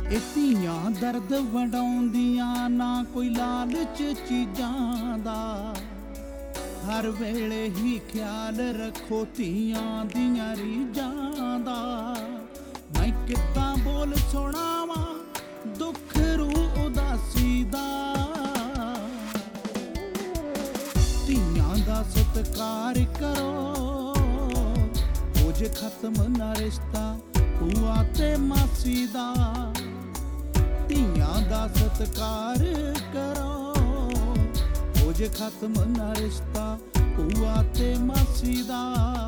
ਇਹ ਧੀਆਂ ਦਰਦ ਵੰਡਾਉਂਦੀਆਂ ਨਾ ਕੋਈ ਲਾਲਚ ਚੀਜ਼ਾਂ ਦਾ। ਹਰ ਵੇਲੇ ਹੀ ਖਿਆਲ ਰੱਖੋ ਧੀਆਂ ਦੀਆਂ ਰੀਝਾਂ ਦਾ। ਮੈਂ ਕਿੱਦਾਂ ਬੋਲ ਸੁਣਾਵਾਂ ਦੁੱਖ ਰੂਹ ਉਦਾਸੀ ਦਾ। ਧੀਆਂ ਦਾ ਸਤਿਕਾਰ ਕਰੋ, ਹੋ ਜੇ ਖਤਮ ਨਾ ਰਿਸ਼ਤਾ ਭੂਆ ਤੇ ਮਾਸੀ ਦਾ। ਧੀਆਂ ਦਾ ਸਤਿਕਾਰ ਕਰੋ, ਹੋ ਜੇ ਖਤਮ ਨਾ ਰਿਸ਼ਤਾ ਭੂਆ ਤੇ ਮਾਸੀ ਦਾ।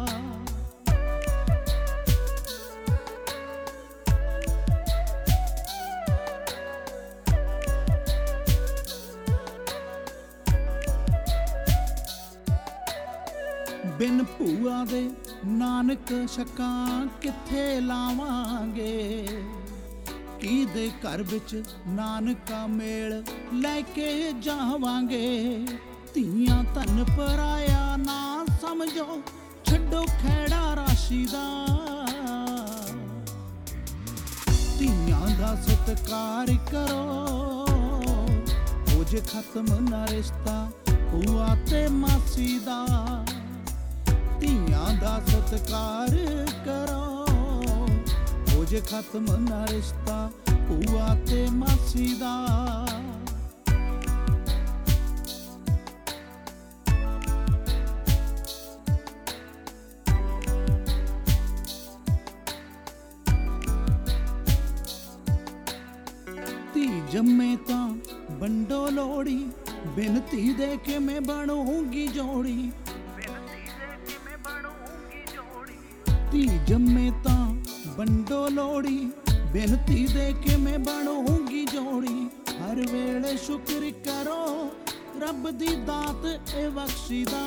ਬਿਨ ਭੂਆ ਦੇ ਨਾਨਕ ਛੱਕਾਂ ਕਿੱਥੇ ਲਾਵਾਂਗੇ। ਕਿਹਦੇ ਘਰ ਵਿੱਚ ਨਾਨਕਾ ਮੇਲ ਲੈ ਕੇ ਜਾਵਾਂਗੇ। ਧੀਆਂ ਧਨ ਪਰਾਇਆ ਨਾ ਸਮਝੋ, ਛੱਡੋ ਖਹਿੜਾ ਰਾਸ਼ੀ ਦਾ। ਧੀਆਂ ਦਾ ਸਤਿਕਾਰ ਕਰੋ, ਹੋ ਜੇ ਖਤਮ ਨਾ ਰਿਸ਼ਤਾ ਭੂਆ ਤੇ ਮਾਸੀ ਦਾ। ਧੀਆਂ ਦਾ ਸਤਿਕਾਰ ਕਰੋ, ਹੋ ਜੇ ਖਤਮ ਨਾ ਰਿਸ਼ਤਾ ਭੂਆ ਤੇ ਮਾਸੀ ਦਾ। ਧੀ ਜੰਮੇ ਤਾਂ ਵੰਡੋ ਲੋੜੀ, ਬਿਨ ਧੀ ਦੇ ਕਿਵੇਂ ਬਣੂਗੀ ਜੋੜੀ। ਧੀ ਜੰਮੇ ਤਾਂ ਵੰਡੋ ਲੋੜੀ, ਬਿਨ ਧੀ ਦੇ ਕਿਵੇਂ ਬਣੂਗੀ ਜੋੜੀ। ਹਰ ਵੇਲੇ ਸ਼ੁਕਰ ਕਰੋ ਰੱਬ ਦੀ ਦਾਤ ਇਹ ਬਖਸ਼ੀ ਦਾ।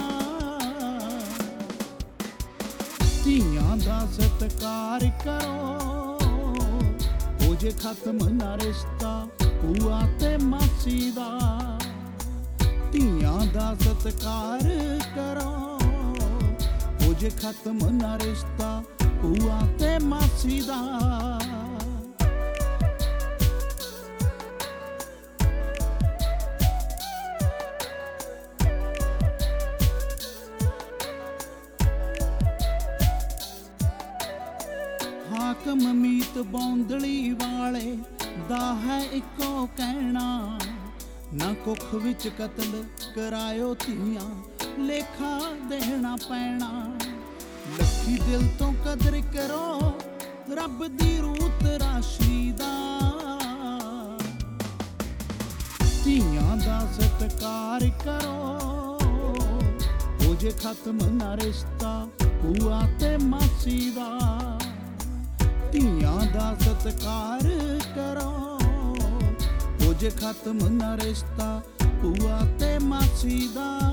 ਧੀਆਂ ਦਾ ਸਤਿਕਾਰ ਕਰੋ, ਹੋ ਜੇ ਖਤਮ ਨਾ ਰਿਸ਼ਤਾ ਭੂਆ ਤੇ ਮਾਸੀ ਦਾ। ਧੀਆਂ ਦਾ ਸਤਿਕਾਰ ਕਰੋ, ਹੋ ਜੇ ਖਤਮ ਨਾ ਰਿਸ਼ਤਾ ਭੂਆ ਤੇ ਮਾਸੀ ਦਾ। ਹਾਕਮ ਮੀਤ ਬੌਂਦਲੀ ਵਾਲੇ ਦਾ ਹੈ ਇੱਕੋ ਕਹਿਣਾ। ਨਾ ਕੁੱਖ ਵਿੱਚ ਕਤਲ ਕਰਾਇਓ ਧੀਆਂ, ਲੇਖਾ ਦੇਣਾ ਪੈਣਾ। ਲੱਖੀ ਦਿਲ ਤੋਂ ਕਦਰ ਕਰੋ ਰੱਬ ਦੀ ਰੂਤ ਰਾਸ਼ੀ ਦਾ। ਧੀਆਂ ਦਾ ਸਤਿਕਾਰ ਕਰੋ, ਹੋ ਜੇ ਖਤਮ ਨਾ ਰਿਸ਼ਤਾ ਭੂਆ ਤੇ ਮਾਸੀ ਦਾ। ਧੀਆਂ ਦਾ ਸਤਿਕਾਰ ਕਰੋ, ਹੋ ਜੇ ਖਤਮ ਨਾ ਰਿਸ਼ਤਾ ਭੂਆ ਤੇ ਮਾਸੀ ਦਾ।